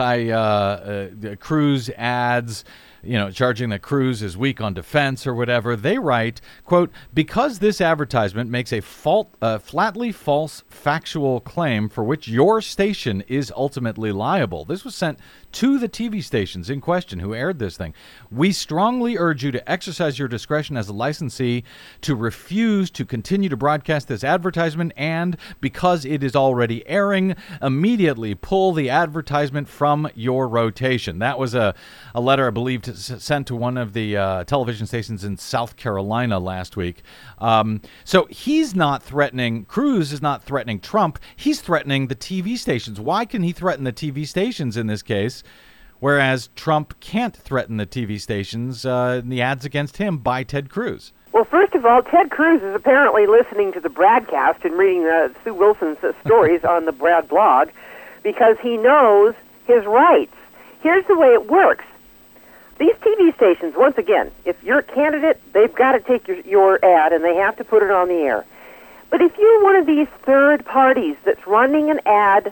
anti-Cruz uh, uh, ads, you know, charging that Cruz is weak on defense or whatever, they write, quote, because this advertisement makes a fault, uh, flatly false factual claim for which your station is ultimately liable. This was sent to the T V stations in question who aired this thing. We strongly urge you to exercise your discretion as a licensee to refuse to continue to broadcast this advertisement, and because it is already airing, immediately pull the advertisement from your rotation. That was a, a letter, I believe, to, sent to one of the uh, television stations in South Carolina last week. Um, so he's not threatening, Cruz is not threatening Trump, he's threatening the T V stations. Why can he threaten the T V stations in this case, whereas Trump can't threaten the T V stations uh, in the ads against him by Ted Cruz? Well, first of all, Ted Cruz is apparently listening to the broadcast and reading uh, Sue Wilson's uh, stories on the Brad blog because he knows his rights. Here's the way it works. These T V stations, once again, if you're a candidate, they've got to take your, your ad and they have to put it on the air. But if you're one of these third parties that's running an ad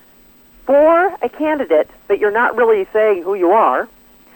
for a candidate that you're not really saying who you are,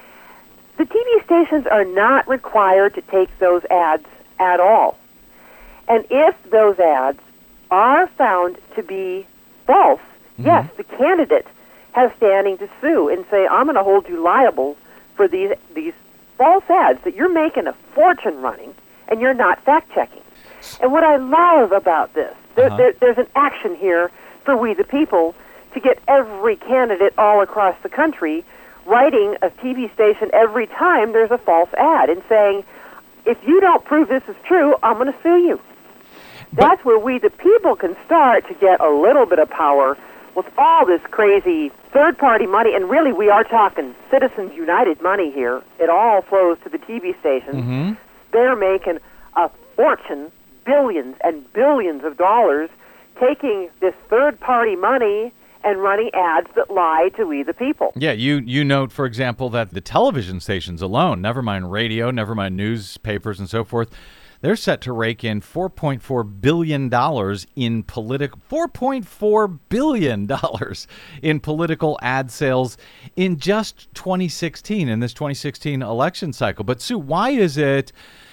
the T V stations are not required to take those ads at all. And if those ads are found to be false, mm-hmm. yes, the candidate has standing to sue and say, I'm going to hold you liable for these these false ads that you're making a fortune running and you're not fact-checking. And what I love about this, there, uh-huh. there, there's an action here for we the people to get every candidate all across the country writing a T V station every time there's a false ad and saying, if you don't prove this is true, I'm going to sue you. But that's where we the people can start to get a little bit of power with all this crazy third-party money, and really we are talking Citizens United money here. It all flows to the T V stations. Mm-hmm. They're making a fortune, billions and billions of dollars, taking this third-party money and running ads that lie to we the people. Yeah, you, you note, for example, that the television stations alone, never mind radio, never mind newspapers and so forth, they're set to rake in four point four billion dollars in political four point four billion dollars in political ad sales in just twenty sixteen, in this twenty sixteen election cycle. But Sue, why is it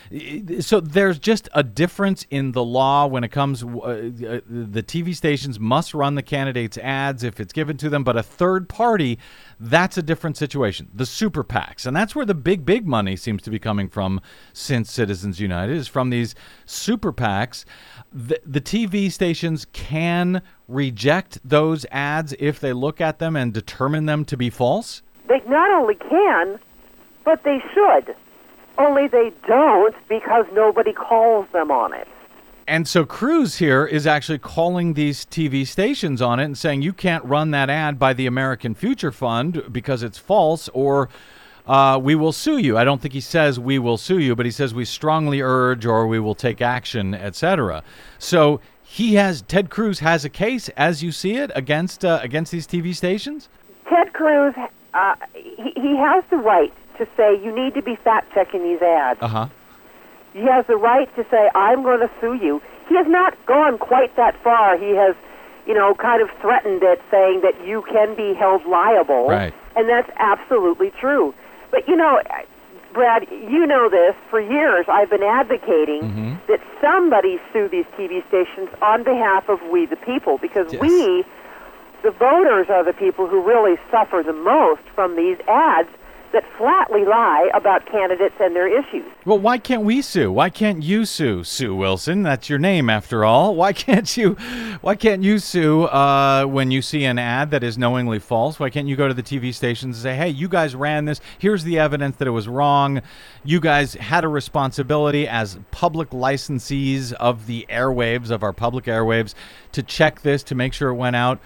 So there's just a difference in the law when it comes. Uh, the T V stations must run the candidates' ads if it's given to them, but a third party, that's a different situation. The super PACs, and that's where the big, big money seems to be coming from since Citizens United, is from these super PACs. The, the T V stations can reject those ads if they look at them and determine them to be false? They not only can, but they should. Only they don't because nobody calls them on it. And so Cruz here is actually calling these T V stations on it and saying you can't run that ad by the American Future Fund because it's false, or uh, we will sue you. I don't think he says we will sue you, but he says we strongly urge or we will take action, et cetera. So he has, Ted Cruz has a case, as you see it, against uh, against these T V stations? Ted Cruz, uh, he, he has the right to say you need to be fact-checking these ads. Uh-huh. He has the right to say, I'm going to sue you. He has not gone quite that far. He has, you know, kind of threatened it, saying that you can be held liable. Right. And that's absolutely true. But, you know, Brad, you know this. For years, I've been advocating mm-hmm. that somebody sue these T V stations on behalf of we the people, because yes. we, the voters, are the people who really suffer the most from these ads that flatly lie about candidates and their issues. Well, why can't we sue? Why can't you sue, Sue Wilson? That's your name, after all. Why can't you? Why can't you sue uh, when you see an ad that is knowingly false? Why can't you go to the T V stations and say, "Hey, you guys ran this. Here's the evidence that it was wrong. You guys had a responsibility as public licensees of the airwaves, of our public airwaves, to check this, to make sure it went out."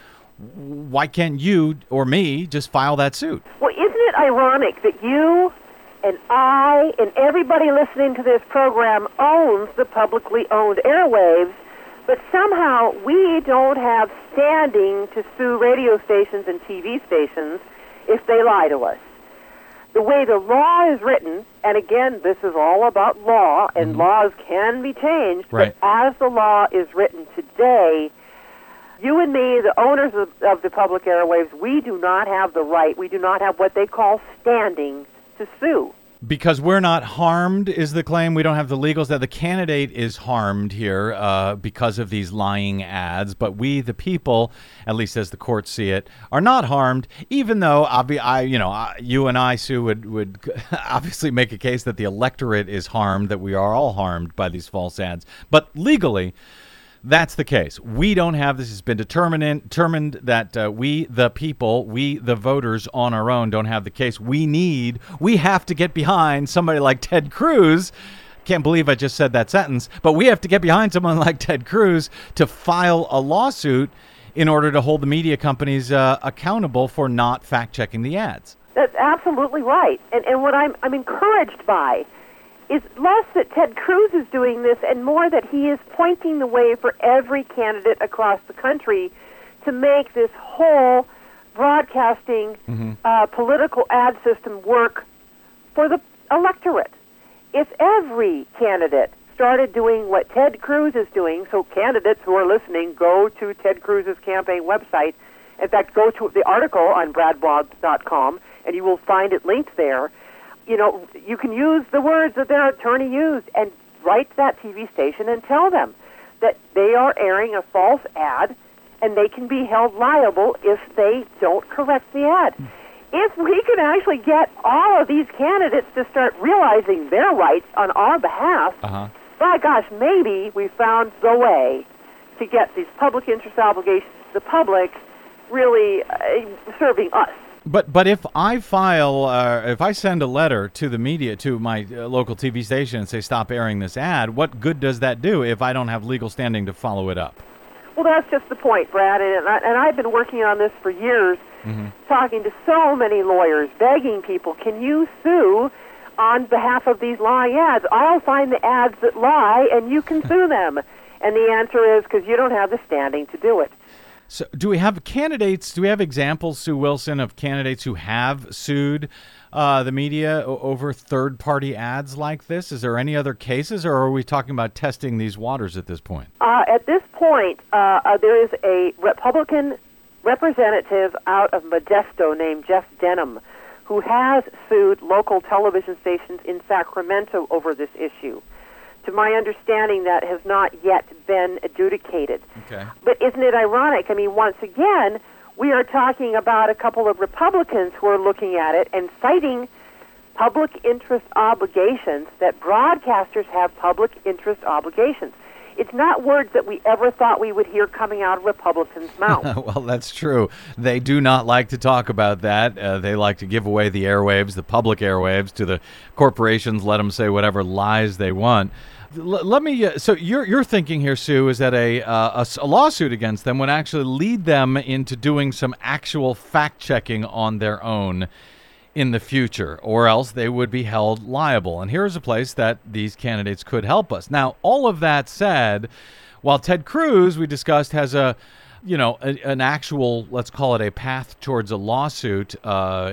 Why can't you or me just file that suit? Well, isn't it ironic that you and I and everybody listening to this program owns the publicly owned airwaves, but somehow we don't have standing to sue radio stations and T V stations if they lie to us? The way the law is written, and again, this is all about law, and mm-hmm. laws can be changed, right. but as the law is written today, you and me, the owners of, of the public airwaves, we do not have the right, we do not have what they call standing to sue. Because we're not harmed, is the claim. We don't have the legals. That the candidate is harmed here uh, because of these lying ads, but we, the people, at least as the courts see it, are not harmed, even though, obvi- I, you know, I, you and I, Sue, would, would obviously make a case that the electorate is harmed, that we are all harmed by these false ads. But legally, that's the case. We don't have this. It's been determined, determined that uh, we, the people, we, the voters on our own, don't have the case. We need, we have to get behind somebody like Ted Cruz. Can't believe I just said that sentence, but we have to get behind someone like Ted Cruz to file a lawsuit in order to hold the media companies uh, accountable for not fact-checking the ads. That's absolutely right. And, and what I'm, I'm encouraged by is less that Ted Cruz is doing this and more that he is pointing the way for every candidate across the country to make this whole broadcasting mm-hmm. uh, political ad system work for the electorate. If every candidate started doing what Ted Cruz is doing, so candidates who are listening, go to Ted Cruz's campaign website. In fact, go to the article on brad boggs dot com, and you will find it linked there. You know, you can use the words that their attorney used and write to that T V station and tell them that they are airing a false ad and they can be held liable if they don't correct the ad. If we can actually get all of these candidates to start realizing their rights on our behalf, uh-huh. by gosh, maybe we found the way to get these public interest obligations to the public really uh, serving us. But but if I file, uh, if I send a letter to the media, to my uh, local T V station and say stop airing this ad, what good does that do if I don't have legal standing to follow it up? Well, that's just the point, Brad, and, I, and I've been working on this for years, mm-hmm. talking to so many lawyers, begging people, can you sue on behalf of these lying ads? I'll find the ads that lie, and you can sue them. And the answer is because you don't have the standing to do it. So do we have candidates, do we have examples, Sue Wilson, of candidates who have sued uh, the media o- over third-party ads like this? Is there any other cases, or are we talking about testing these waters at this point? Uh, at this point, uh, uh, there is a Republican representative out of Modesto named Jeff Denham who has sued local television stations in Sacramento over this issue. To my understanding, that has not yet been adjudicated. Okay. But isn't it ironic? I mean, once again, we are talking about a couple of Republicans who are looking at it and citing public interest obligations, that broadcasters have public interest obligations. It's not words that we ever thought we would hear coming out of Republicans' mouths. Well, that's true. They do not like to talk about that. Uh, they like to give away the airwaves, the public airwaves, to the corporations, let them say whatever lies they want. L- let me. Uh, so you're you're thinking here, Sue, is that a, uh, a s- a lawsuit against them would actually lead them into doing some actual fact checking on their own in the future, or else they would be held liable. And here's a place that these candidates could help us. Now, all of that said, while Ted Cruz, we discussed, has a, you know, a, an actual, let's call it a path towards a lawsuit, uh,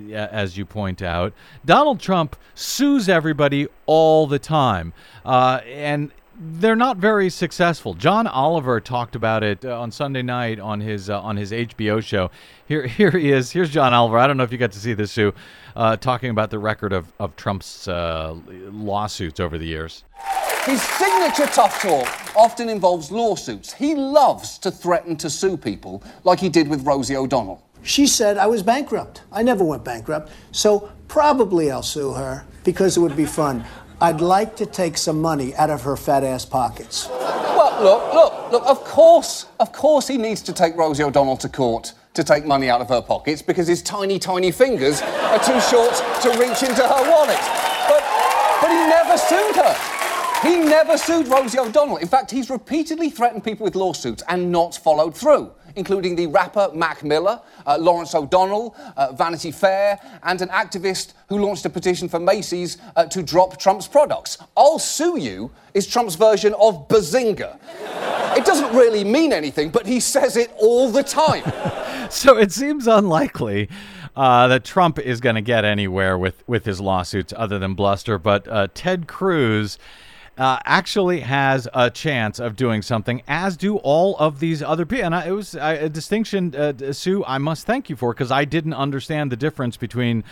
as you point out, Donald Trump sues everybody all the time. Uh, and they're not very successful. John Oliver talked about it uh, on Sunday night on his uh, on his H B O show. Here, here he is. Here's John Oliver. I don't know if you got to see this, Sue, uh, talking about the record of of Trump's uh, lawsuits over the years. His signature tough talk often involves lawsuits. He loves to threaten to sue people, like he did with Rosie O'Donnell. She said I was bankrupt. I never went bankrupt, so probably I'll sue her because it would be fun. I'd like to take some money out of her fat ass pockets. Well, look, look, look, of course, of course he needs to take Rosie O'Donnell to court to take money out of her pockets because his tiny, tiny fingers are too short to reach into her wallet. But, but he never sued her. He never sued Rosie O'Donnell. In fact, he's repeatedly threatened people with lawsuits and not followed through, including the rapper Mac Miller, uh, Lawrence O'Donnell, uh, Vanity Fair, and an activist who launched a petition for Macy's uh, to drop Trump's products. I'll sue you is Trump's version of Bazinga. It doesn't really mean anything, but he says it all the time. So it seems unlikely uh, that Trump is going to get anywhere with, with his lawsuits other than bluster, but uh, Ted Cruz Uh, actually has a chance of doing something, as do all of these other people. And I, it was uh, a distinction, uh, Sue, I must thank you for, because I didn't understand the difference between,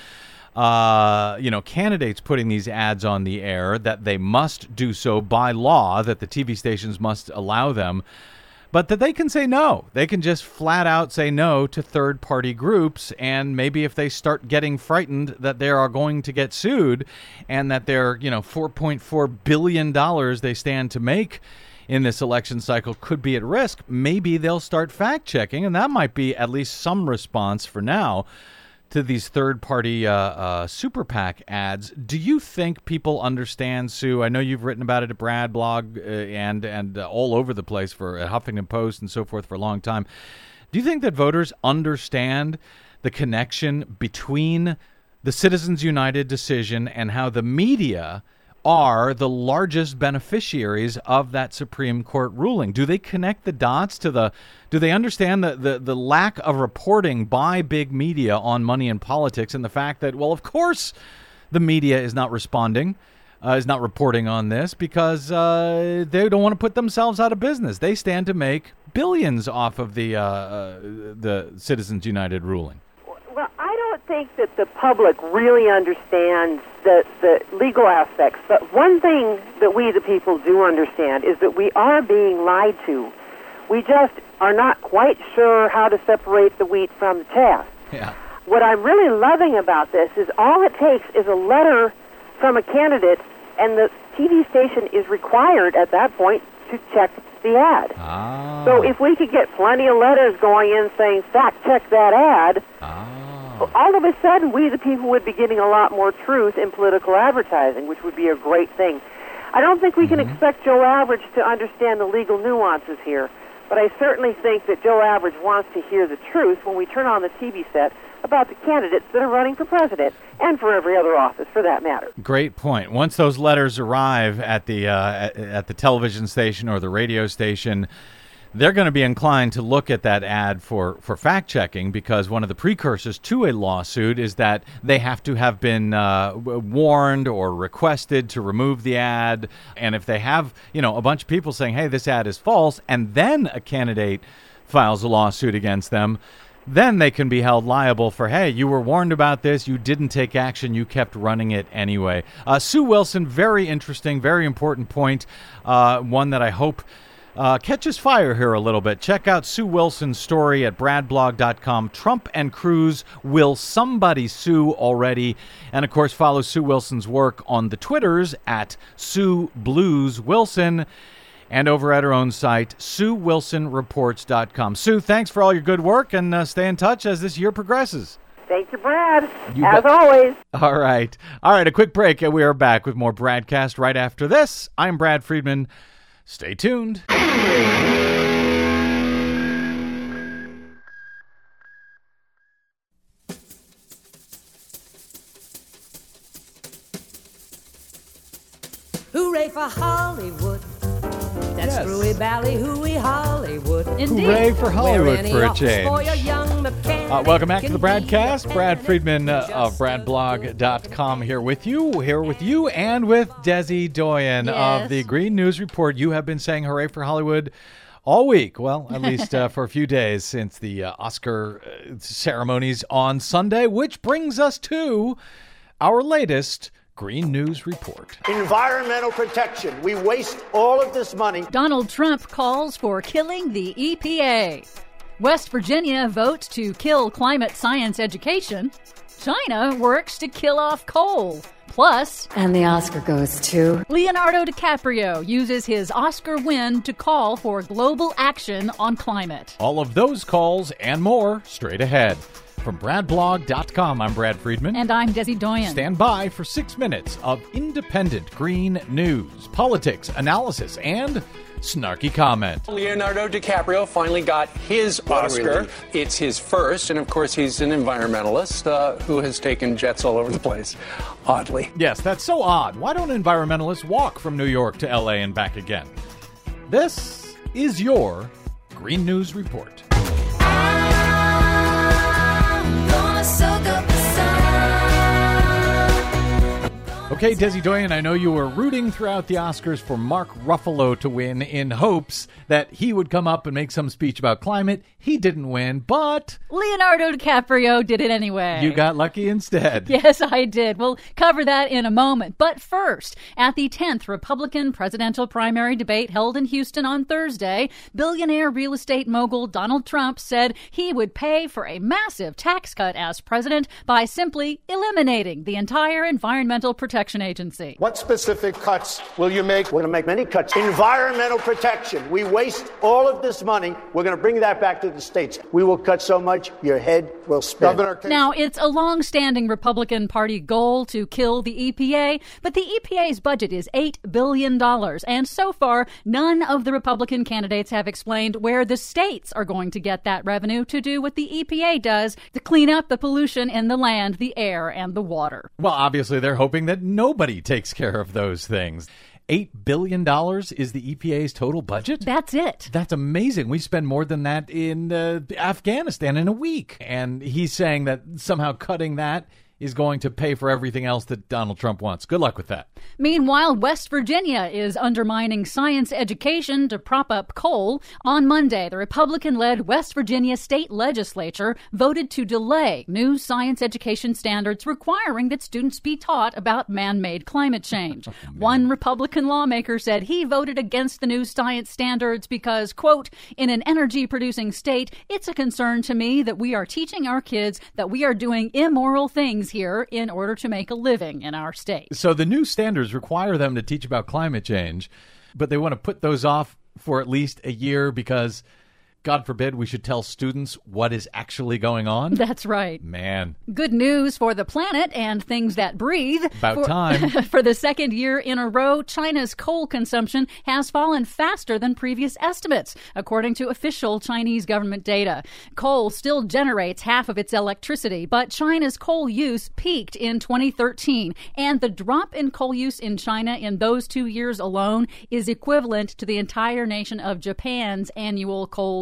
uh, you know, candidates putting these ads on the air, that they must do so by law, that the T V stations must allow them, but that they can say no. They can just flat out say no to third-party groups, and maybe if they start getting frightened that they are going to get sued and that their, you know, four point four billion dollars they stand to make in this election cycle could be at risk, maybe they'll start fact-checking, and that might be at least some response for now to these third-party uh, uh, super PAC ads. Do you think people understand, Sue? I know you've written about it at Brad blog uh, and and uh, all over the place for uh, Huffington Post and so forth for a long time. Do you think that voters understand the connection between the Citizens United decision and how the media are the largest beneficiaries of that Supreme Court ruling? Do they connect the dots to the, do they understand the, the, the lack of reporting by big media on money and politics, and the fact that, well, of course the media is not responding, uh, is not reporting on this because uh, they don't want to put themselves out of business. They stand to make billions off of the, uh, uh, the Citizens United ruling. Well, I don't think that the public really understands the, the legal aspects, but one thing that we, the people, do understand is that we are being lied to. We just are not quite sure how to separate the wheat from the chaff. Yeah. What I'm really loving about this is all it takes is a letter from a candidate, and the T V station is required at that point to check the ad. Ah. So if we could get plenty of letters going in saying, fact check that ad, Ah. all of a sudden we, the people, would be getting a lot more truth in political advertising, which would be a great thing. I don't think we can Mm-hmm. expect Joe Average to understand the legal nuances here, but I certainly think that Joe Average wants to hear the truth when we turn on the T V set about the candidates that are running for president, and for every other office, for that matter. Great point. Once those letters arrive at the uh, at, at the television station or the radio station, they're going to be inclined to look at that ad for, for fact-checking, because one of the precursors to a lawsuit is that they have to have been uh, warned or requested to remove the ad. And if they have, you know, a bunch of people saying, hey, this ad is false, and then a candidate files a lawsuit against them, then they can be held liable for, hey, you were warned about this, you didn't take action, you kept running it anyway. Uh, Sue Wilson, very interesting, very important point, uh, one that I hope uh, catches fire here a little bit. Check out Sue Wilson's story at brad blog dot com. Trump and Cruz, will somebody sue already? And, of course, follow Sue Wilson's work on the Twitters at Sue Blues Wilson, and over at her own site, sue wilson reports dot com. Sue, thanks for all your good work, and uh, stay in touch as this year progresses. Thank you, Brad. You As bet. always. All right. All right, a quick break, and we are back with more Bradcast right after this. I'm Brad Friedman. Stay tuned. Hooray for Hollywood. That's Yes. Screwy Ballyhooey Hollywood. Indeed. Hooray for Hollywood Where any for a ox change. boy or young mechanic Uh, welcome back to can the be Bradcast. a Brad mechanic Friedman uh, just of brad blog dot com here with you, here with you, and with Desi Doyen Yes. of the Green News Report. You have been saying hooray for Hollywood all week, well, at least uh, for a few days since the uh, Oscar uh, ceremonies on Sunday, which brings us to our latest Green News Report. Environmental protection. We waste all of this money. Donald Trump calls for killing the E P A. West Virginia votes to kill climate science education. China works to kill off coal. Plus, and the Oscar goes to Leonardo DiCaprio uses his Oscar win to call for global action on climate. All of those calls and more straight ahead. From brad blog dot com, I'm Brad Friedman. And I'm Desi Doyen. Stand by for six minutes of independent green news, politics, analysis, and snarky comment. Leonardo DiCaprio finally got his Oscar. It's his first, and of course he's an environmentalist uh, who has taken jets all over the place, oddly. Yes, that's so odd. Why don't environmentalists walk from New York to L A and back again? This is your Green News Report. Okay, Desi Doyen, I know you were rooting throughout the Oscars for Mark Ruffalo to win in hopes that he would come up and make some speech about climate. He didn't win, but Leonardo DiCaprio did it anyway. you got lucky instead. Yes, I did. We'll cover that in a moment. But first, at the tenth Republican presidential primary debate held in Houston on Thursday, billionaire real estate mogul Donald Trump said he would pay for a massive tax cut as president by simply eliminating the entire Environmental Protection Agency. What specific cuts will you make? We're going to make many cuts. Environmental protection. We waste all of this money. We're going to bring that back to the states. We will cut so much, your head will spin. Now, it's a long-standing Republican Party goal to kill the E P A, but the E P A's budget is eight billion dollars, and so far, none of the Republican candidates have explained where the states are going to get that revenue to do what the E P A does to clean up the pollution in the land, the air, and the water. Well, obviously, they're hoping that nobody takes care of those things. eight billion dollars is the E P A's total budget? That's it. That's amazing. We spend more than that in uh, Afghanistan in a week. And he's saying that somehow cutting that is going to pay for everything else that Donald Trump wants. Good luck with that. Meanwhile, West Virginia is undermining science education to prop up coal. On Monday, the Republican-led West Virginia state legislature voted to delay new science education standards requiring that students be taught about man-made climate change. Oh, One Republican lawmaker said he voted against the new science standards because, quote, in an energy-producing state, it's a concern to me that we are teaching our kids that we are doing immoral things here in order to make a living in our state. So the new standards require them to teach about climate change, but they want to put those off for at least a year because, God forbid, we should tell students what is actually going on. That's right. Man. Good news for the planet and things that breathe. About for, time. For the second year in a row, China's coal consumption has fallen faster than previous estimates, according to official Chinese government data. Coal still generates half of its electricity, but China's coal use peaked in twenty thirteen, and the drop in coal use in China in those two years alone is equivalent to the entire nation of Japan's annual coal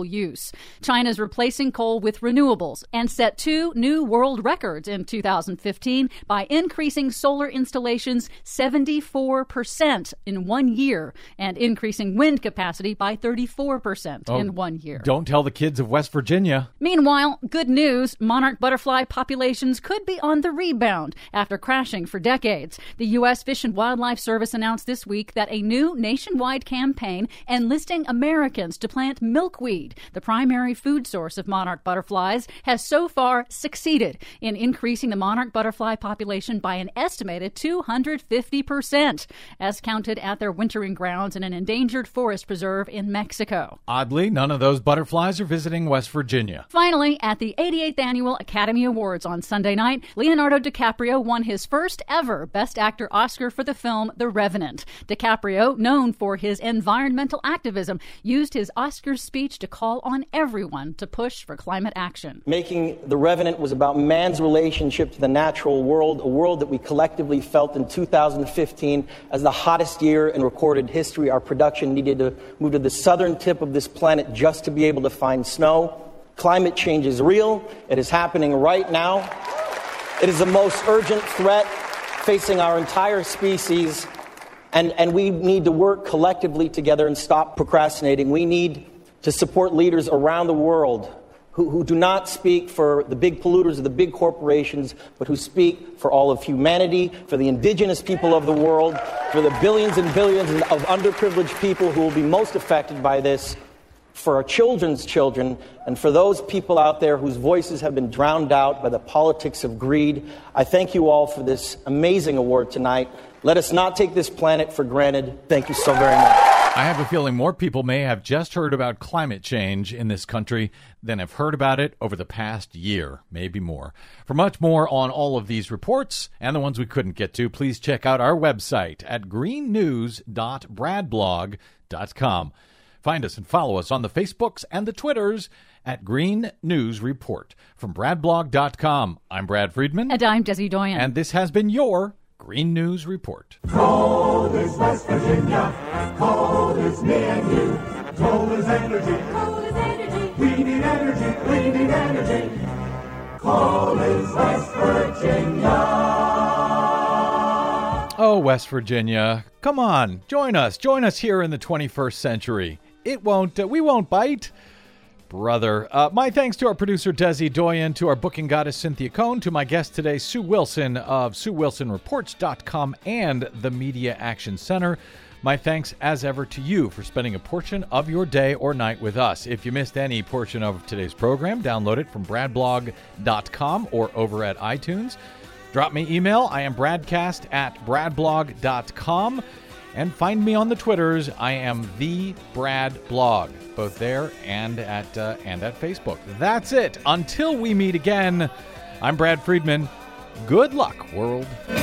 use. China's replacing coal with renewables and set two new world records in two thousand fifteen by increasing solar installations seventy-four percent in one year and increasing wind capacity by thirty-four percent Oh, in one year. Don't tell the kids of West Virginia. Meanwhile, good news, monarch butterfly populations could be on the rebound after crashing for decades. The U S Fish and Wildlife Service announced this week that a new nationwide campaign enlisting Americans to plant milkweed, the primary food source of monarch butterflies, has so far succeeded in increasing the monarch butterfly population by an estimated two hundred fifty percent, as counted at their wintering grounds in an endangered forest preserve in Mexico. Oddly, none of those butterflies are visiting West Virginia. Finally, at the eighty-eighth Annual Academy Awards on Sunday night, Leonardo DiCaprio won his first ever Best Actor Oscar for the film The Revenant. DiCaprio, known for his environmental activism, used his Oscar speech to call on everyone to push for climate action. Making The Revenant was about man's relationship to the natural world, a world that we collectively felt in two thousand fifteen as the hottest year in recorded history. Our production needed to move to the southern tip of this planet just to be able to find snow. Climate change is real. It is happening right now. It is the most urgent threat facing our entire species, and, and we need to work collectively together and stop procrastinating. We need to support leaders around the world who, who do not speak for the big polluters or the big corporations, but who speak for all of humanity, for the indigenous people of the world, for the billions and billions of underprivileged people who will be most affected by this, for our children's children, and for those people out there whose voices have been drowned out by the politics of greed. I thank you all for this amazing award tonight. Let us not take this planet for granted. Thank you so very much. I have a feeling more people may have just heard about climate change in this country than have heard about it over the past year, maybe more. For much more on all of these reports and the ones we couldn't get to, please check out our website at green news dot brad blog dot com. Find us and follow us on the Facebooks and the Twitters at Green News Report. From brad blog dot com, I'm Brad Friedman. And I'm Desi Doyen. And this has been your Green News Report. Cold is West Virginia. Cold is me and you. Cold is energy. Cold is energy. We need energy. We need energy. Cold is West Virginia. Oh, West Virginia, come on, join us. Join us here in the twenty-first century. It won't, uh, we won't bite. Brother. Uh, my thanks to our producer, Desi Doyen, to our booking goddess, Cynthia Cohn, to my guest today, Sue Wilson of Sue Wilson Reports dot com and the Media Action Center. My thanks, as ever, to you for spending a portion of your day or night with us. If you missed any portion of today's program, download it from brad blog dot com or over at iTunes. Drop me email. I am bradcast at brad blog dot com. And find me on the Twitters. I am the Brad Blog, both there and at uh, and at Facebook. That's it. Until we meet again, I'm Brad Friedman. Good luck, world.